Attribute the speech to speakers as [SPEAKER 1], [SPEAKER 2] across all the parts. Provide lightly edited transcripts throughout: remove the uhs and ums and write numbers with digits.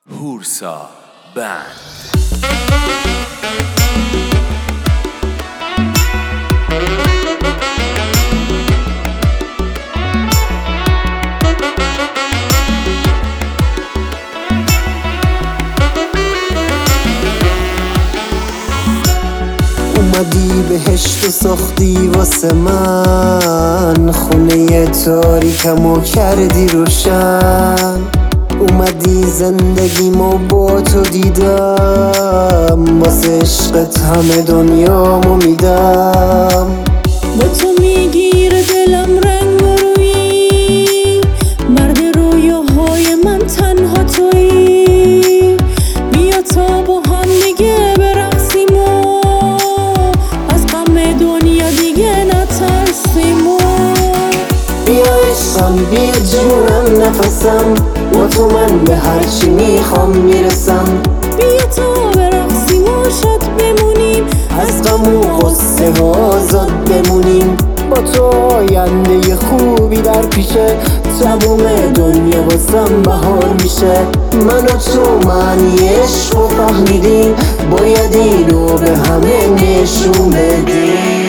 [SPEAKER 1] هورسا بند.
[SPEAKER 2] اومدی بهشت و ساختی واسه من، خونه تاریکم و کردی روشن. اومدی زندگیمو با تو دیدم، واسه عشقت همه دنیامو میدم.
[SPEAKER 3] با تو میگیره دلم رنگ و رویی، مرد رویاهای من تنها تویی. بیا تا با هم دیگه برقصیم و از غم دنیا دیگه نترسیم.
[SPEAKER 2] بیا عشقم، بیا جونم، نفسم، با تو من به هرچی میخوام میرسم.
[SPEAKER 3] بیا تا برقصیم و شاد بمونیم،
[SPEAKER 2] از غم و غصه ها آزاد بمونیم. با تو آینده خوبی در پیشه، تموم دنیا واسم بهار میشه. من و تو معنی عشق رو فهمیدیم، باید اینو به همه نشون بدیم.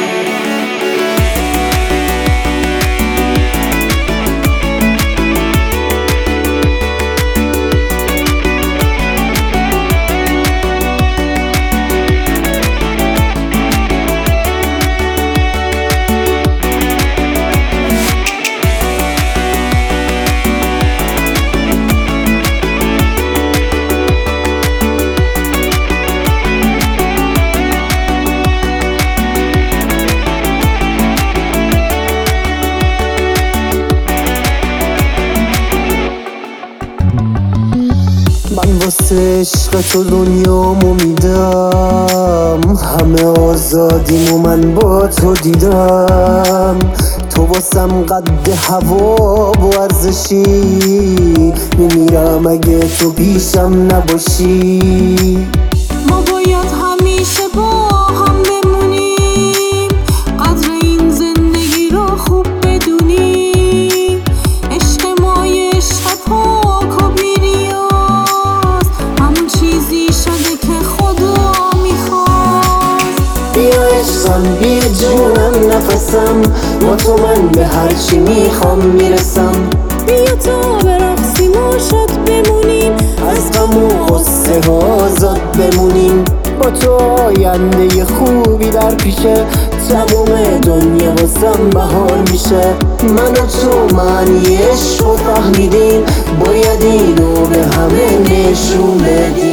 [SPEAKER 2] من واسه عشق تو دنیامو میدم، همه آزادیمو من با تو دیدم. تو واسم قد هوا و ارزشی، میمیرم اگه تو پیشم نباشی.
[SPEAKER 3] ما باید همیشه با هم بمونیم، قدر این زندگی رو خوب بدونیم. عشق ما یه عشق پاک و بی‌ریاست، همون چیزی شده که خدا میخواست.
[SPEAKER 2] بیا عشقم، بیا جونم، نفسم، با تو من به هرچی میخوام میرسم.
[SPEAKER 3] بیا تا برقصیم و شاد بمونیم،
[SPEAKER 2] از غم و غصه ها آزاد بمونیم. با تو آینده خوبی در پیشه، تموم دنیا واسم بهار میشه. من و تو معنی عشق رو فهمیدیم، باید اینو به همه نشون بدیم.